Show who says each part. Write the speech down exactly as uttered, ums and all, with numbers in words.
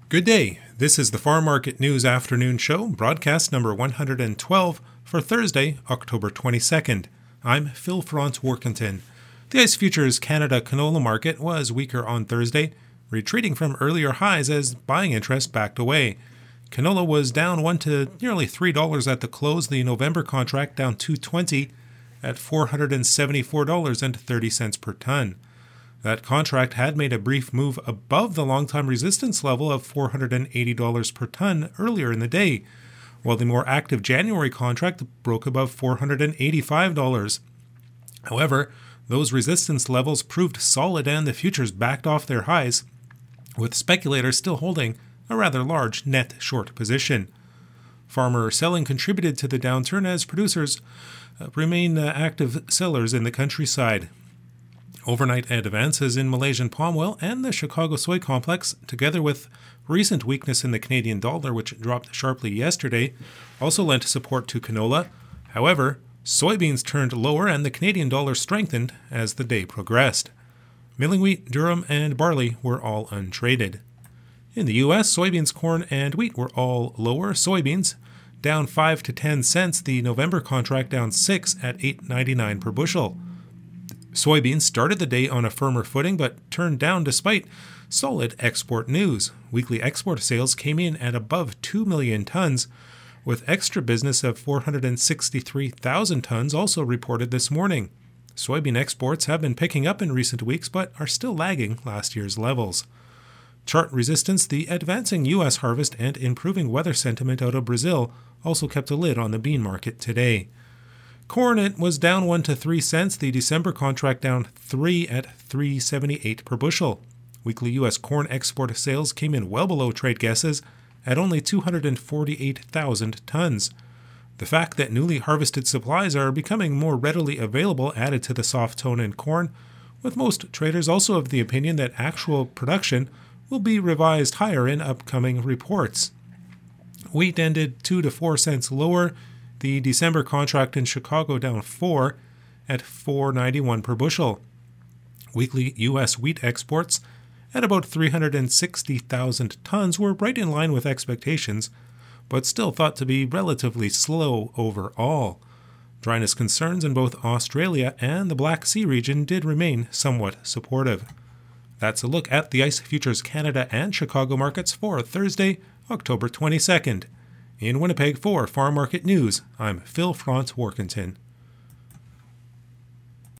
Speaker 1: Good day. This is the Farm Market News Afternoon Show, broadcast number one hundred twelve for Thursday, October twenty-second. I'm Phil Franz-Workington. The ICE Futures Canada canola market was weaker on Thursday, retreating from earlier highs as buying interest backed away. Canola was down one to nearly three dollars at the close. The November contract down two dollars and twenty cents at four hundred seventy-four dollars and thirty cents per ton. That contract had made a brief move above the long-time resistance level of four hundred eighty dollars per ton earlier in the day, while the more active January contract broke above four hundred eighty-five dollars. However, those resistance levels proved solid and the futures backed off their highs, with speculators still holding a rather large net short position. Farmer selling contributed to the downturn as producers remain active sellers in the countryside. Overnight advances in Malaysian palm oil and the Chicago soy complex, together with recent weakness in the Canadian dollar, which dropped sharply yesterday, also lent support to canola. However, soybeans turned lower and the Canadian dollar strengthened as the day progressed. Milling wheat, durum, and barley were all untraded. In the U S, soybeans, corn, and wheat were all lower. Soybeans down five to ten cents. The November contract down six at eight ninety-nine per bushel. Soybeans started the day on a firmer footing but turned down despite solid export news. Weekly export sales came in at above two million tons, with extra business of four hundred sixty-three thousand tons also reported this morning. Soybean exports have been picking up in recent weeks but are still lagging last year's levels. Chart resistance, the advancing U S harvest and improving weather sentiment out of Brazil also kept a lid on the bean market today. Corn, it was down one to three cents. The December contract down three at three seventy-eight per bushel. Weekly U S corn export sales came in well below trade guesses at only two hundred forty-eight thousand tons. The fact that newly harvested supplies are becoming more readily available added to the soft tone in corn, with most traders also of the opinion that actual production will be revised higher in upcoming reports. Wheat ended two to four cents lower. The December contract in Chicago down four at four ninety-one per bushel. Weekly U S wheat exports at about three hundred sixty thousand tons were right in line with expectations, but still thought to be relatively slow overall. Dryness concerns in both Australia and the Black Sea region did remain somewhat supportive. That's a look at the ICE Futures Canada and Chicago markets for Thursday, October twenty-second. In Winnipeg for Farm Market News, I'm Phil Franz-Workington.